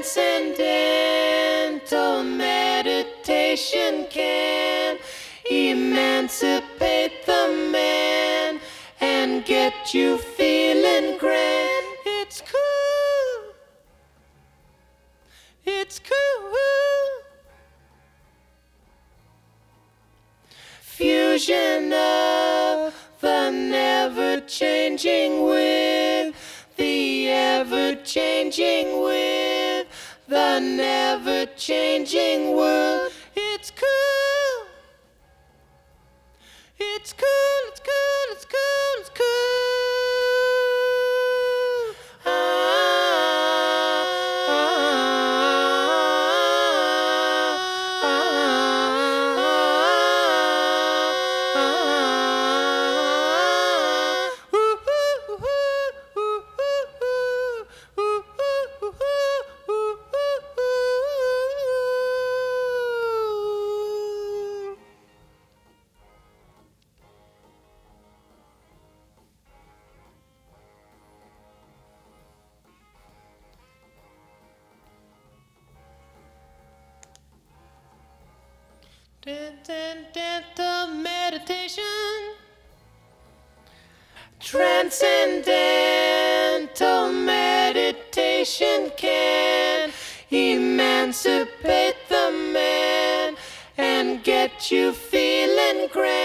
Transcendental meditation can emancipate the man and get you feeling grand. It's cool. It's cool. Fusion of the never-changing with the ever-changing with the never-changing world. It's cool. It's cool. It's cool. It's cool. It's cool. Transcendental meditation. Transcendental meditation can emancipate the man and get you feeling grand.